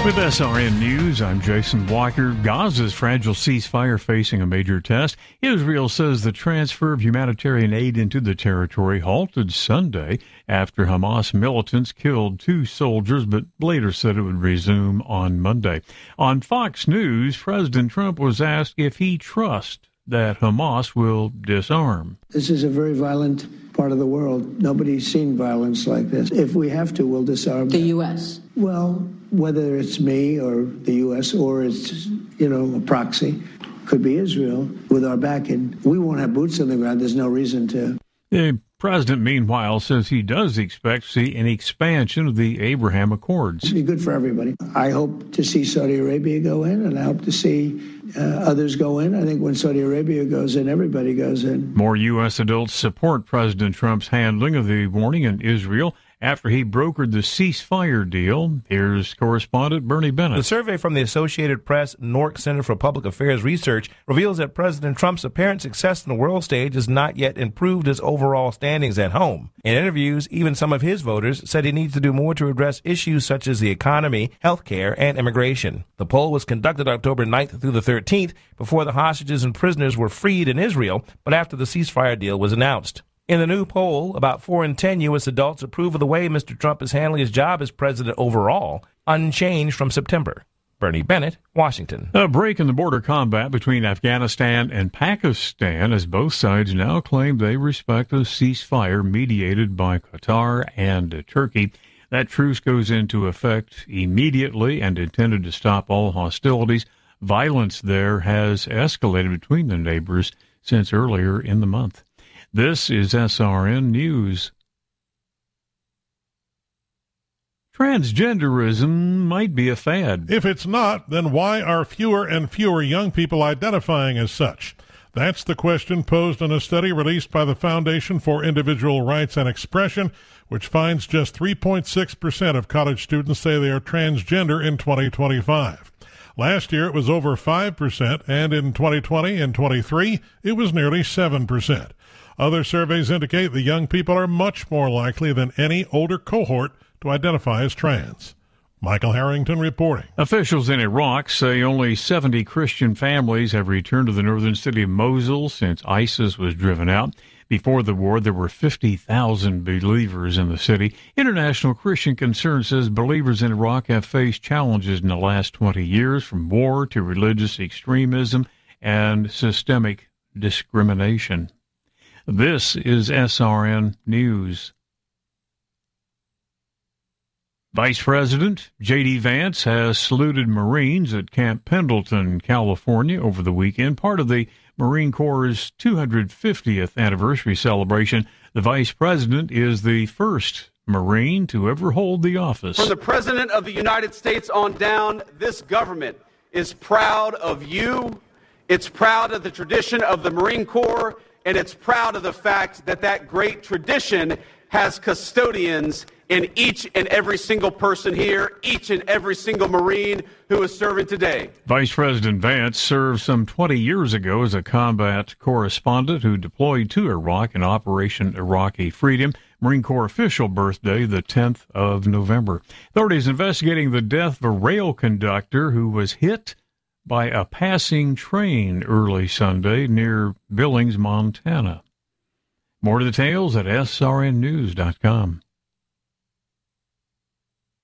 With SRN News, I'm Jason Walker. Gaza's fragile ceasefire facing a major test. Israel says the transfer of humanitarian aid into the territory halted Sunday after Hamas militants killed 2 soldiers, but later said it would resume on Monday. On Fox News, President Trump was asked if he trusts that Hamas will disarm. This is a very violent part of the world. Nobody's seen violence like this. If we have to, we'll disarm. The U.S.? Well, whether it's me or the U.S. or it's, a proxy, could be Israel with our backing. We won't have boots on the ground. There's no reason to. The president, meanwhile, says he does expect to see an expansion of the Abraham Accords. It'd be good for everybody. I hope to see Saudi Arabia go in, and I hope to see others go in. I think when Saudi Arabia goes in, everybody goes in. More U.S. adults support President Trump's handling of the warning in Israel after he brokered the ceasefire deal. Here's correspondent Bernie Bennett. The survey from the Associated Press Newark Center for Public Affairs Research reveals that President Trump's apparent success on the world stage has not yet improved his overall standings at home. In interviews, even some of his voters said he needs to do more to address issues such as the economy, health care, and immigration. The poll was conducted October 9th through the 13th before the hostages and prisoners were freed in Israel, but after the ceasefire deal was announced. In the new poll, about 4 in 10 U.S. adults approve of the way Mr. Trump is handling his job as president overall, unchanged from September. Bernie Bennett, Washington. A break in the border combat between Afghanistan and Pakistan as both sides now claim they respect a ceasefire mediated by Qatar and Turkey. That truce goes into effect immediately and intended to stop all hostilities. Violence there has escalated between the neighbors since earlier in the month. This is SRN News. Transgenderism might be a fad. If it's not, then why are fewer and fewer young people identifying as such? That's the question posed in a study released by the Foundation for Individual Rights and Expression, which finds just 3.6% of college students say they are transgender in 2025. Last year, it was over 5%, and in 2020 and 23, it was nearly 7%. Other surveys indicate that young people are much more likely than any older cohort to identify as trans. Michael Harrington reporting. Officials in Iraq say only 70 Christian families have returned to the northern city of Mosul since ISIS was driven out. Before the war, there were 50,000 believers in the city. International Christian Concern says believers in Iraq have faced challenges in the last 20 years, from war to religious extremism and systemic discrimination. This is SRN News. Vice President J.D. Vance has saluted Marines at Camp Pendleton, California over the weekend, part of the Marine Corps' 250th anniversary celebration. The Vice President is the first Marine to ever hold the office. From the President of the United States on down, this government is proud of you. It's proud of the tradition of the Marine Corps, and it's proud of the fact that that great tradition has custodians in each and every single person here, each and every single Marine who is serving today. Vice President Vance served some 20 years ago as a combat correspondent who deployed to Iraq in Operation Iraqi Freedom. Marine Corps official birthday, the 10th of November. Authorities investigating the death of a rail conductor who was hit by a passing train early Sunday near Billings, Montana. More details at srnnews.com.